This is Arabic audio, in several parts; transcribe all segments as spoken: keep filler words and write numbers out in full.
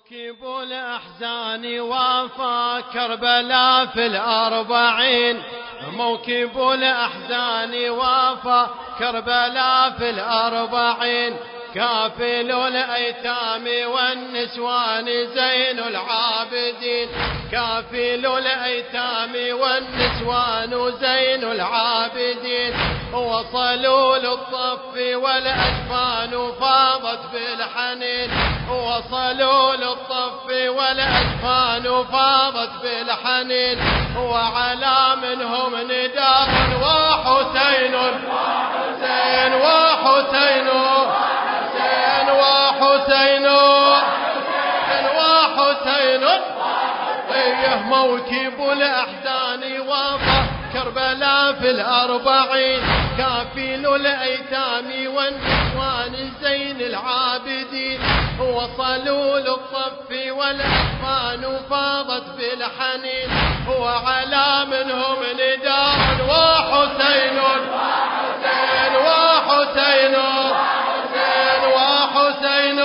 موكب الأحزان وافى كربلاء في الأربعين. موكب الأحزان وافى كربلاء في الأربعين. كافل الأيتام والنسوان زين العابدين. كافل الأيتام والنسوان زين العابدين. وصلوا للطف والأجفان فاضت بالحنين. وصلوا للطف والأجفان فاضت بالحنين. وعلى منهم نداء وحسين وحسين وحسين حسين وحسين وحسين. ايه موكب الأحزان وافى كربلاء في الأربعين. كافل الأيتام والنسوان زين العابدين. وصلوا للطف والأكفان فاضت بالحنين. وعلى منهم نداء وحسين وحسين وحسين وحسين وحسين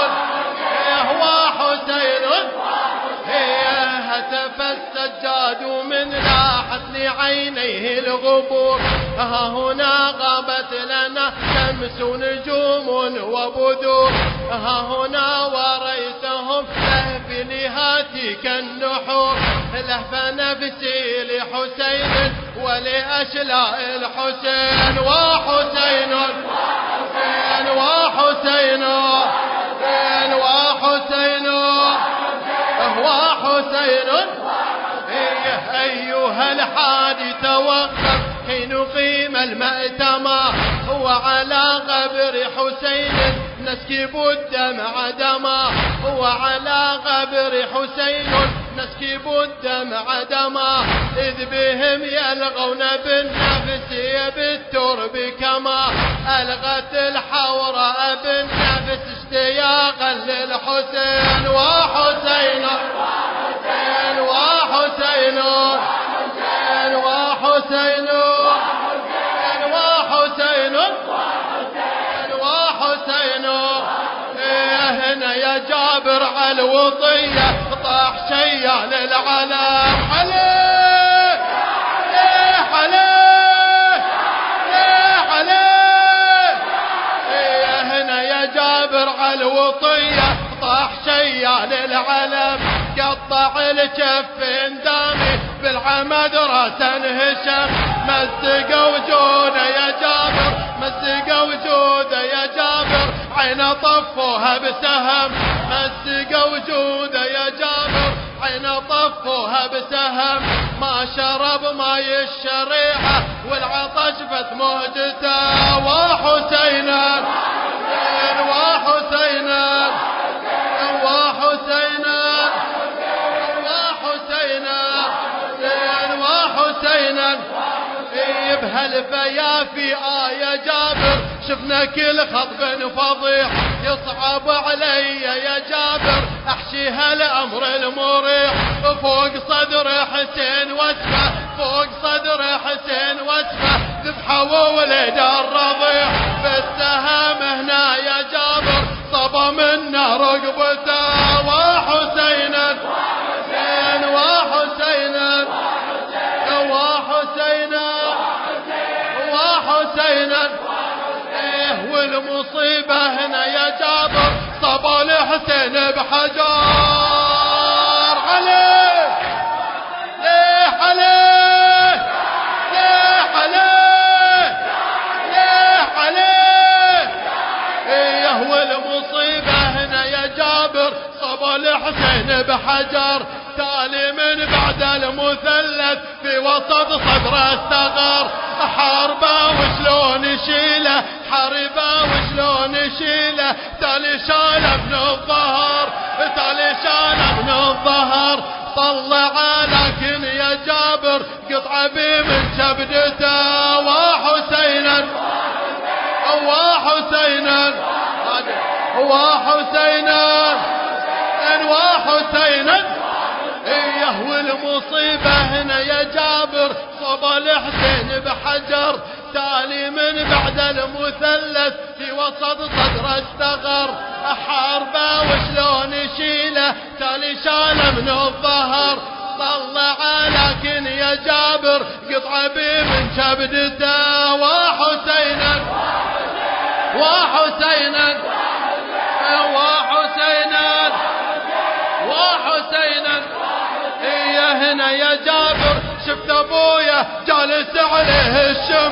هتف السجاد من لاحت لعينيه الغبور. ها هنا غابت لنا شمس نجوم وبدور. ها هنا وريتهم لهف لهاتك النحور. لهف نفسي لحسين ولأشلاء الحسين. وحسين وحسين وحسين وحسين وحسين. أيها الحادي توقف حين قيم المأتمة. وعلى قبر حسين نسكب الدمع دما. وعلى قبر حسين نسكب الدمع دما. إذ بهم يلغون بالنفس بالترب كما ألغت الحوراء بالنفس اشتياقا للحسين. وحسين وحسين وحسين وحسين وحسين وحسين. هنا يا جابر على الوطية طاح شيال العلم. عليه عليه عليه عليه. هنا يا جابر على الوطية طاح شيال العلم. قطع الجفين دامي بالعمد راسا هشم. مزق وجوده يا جابر مزق وجوده يا جابر عين طفوها بسهم. مزق وجوده يا جابر عين طفوها بسهم. ما شرب ماي الشريعة والعطش بث مهجته. وحسينا وحسينا وحسينا وحسينا. بهالفيافي آية جابر شفنا كل خطب فضيح. يصعب علي يا جابر احشي هالامر المريح. فوق صدر حسين واسفه فوق صدر حسين واسفه. ذبحه وولد الرضيع بالسهم هنا يا جابر صبا منا رقبته. وحسينا وحسين وحسينا وحسينا وحسينا. ايه والمصيبة هنا يا جابر صبا لحسين بحجار. عليه ليه عليه ليه عليه ليه عليه. ايه والمصيبة هنا يا جابر صبا لحسين بحجر. تالي من بعد المثلث في وسط صدره استغر. حاربه وشلون يشيله حاربه وشلون يشيله. تالي شاله من الظهر تالي شاله من الظهر. طلع لكن يا جابر قطعه بي من كبدته. وحسينا وحسينا وحسينا وحسينا. ايه والمصيبة هنا يا جابر صبا الحسين بحجر. تالي من بعد المثلث في وسط صدره استغر. حاربه وشلون يشيله حسينه تالي شاله من الظهر طلع لكن يا جابر قطعه بي من كبدته وحسينا وحسينا وحسينا وحسينا يا هنا يا جابر شفت ابويا جالس عليه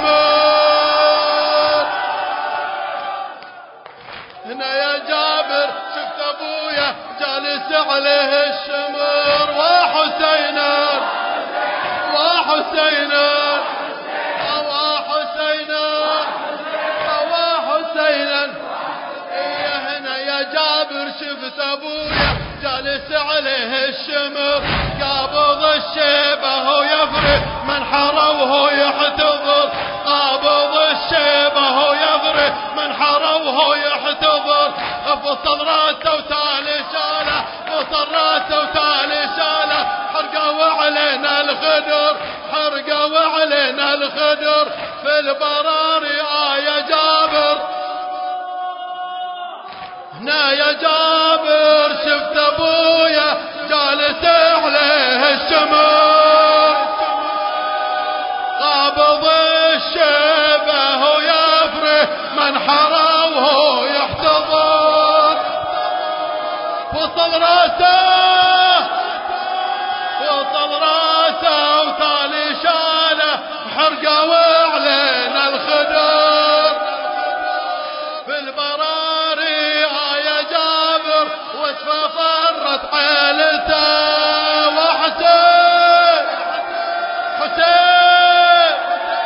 الشمر هنا يا جابر شفت ابويا جالس عليه الشمر وحسينا وحسينا وحسينا وحسينا يا هنا يا جابر شفت ابويا جالس عليه الشمر قابض الشيبه وهو يفرح منحره وهو يحتضر قابض الشيبه وهو يفرح منحره وهو يحتضر فصل راسه وتالي شاله فصل راسه وتالي شاله حرقوا علينا الخدر حرقوا علينا الخدر في البراري آه يا جابر هنا يا جابر شفت ابويا جالس عليه الشمر قابض الشيبه ويفرح منحره وهو يحتضر وصل راسه وصل راسه وتالي شاله حرقوا علينا الخدر في البراري آه يا جابر وصفه فرت عيلته وحسين حسين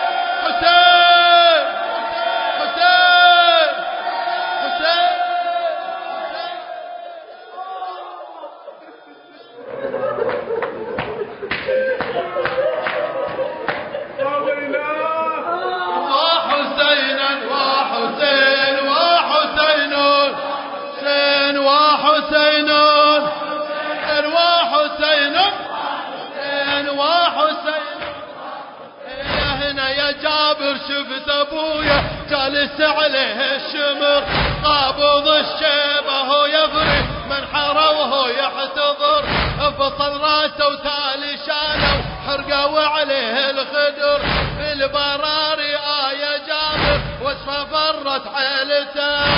حسين حسين حسين وحسينا وحسين وحسين حسين وحسين وحسين وحسين يا هنا يا جابر شفت ابويا جالس عليه الشمر قابض الشيبه وهو يفرح منحره وهو يحتضر فصل راسه وتالي شاله حرقوا عليه الخدر في البراري آه يا جابر وصفه فرت عيلته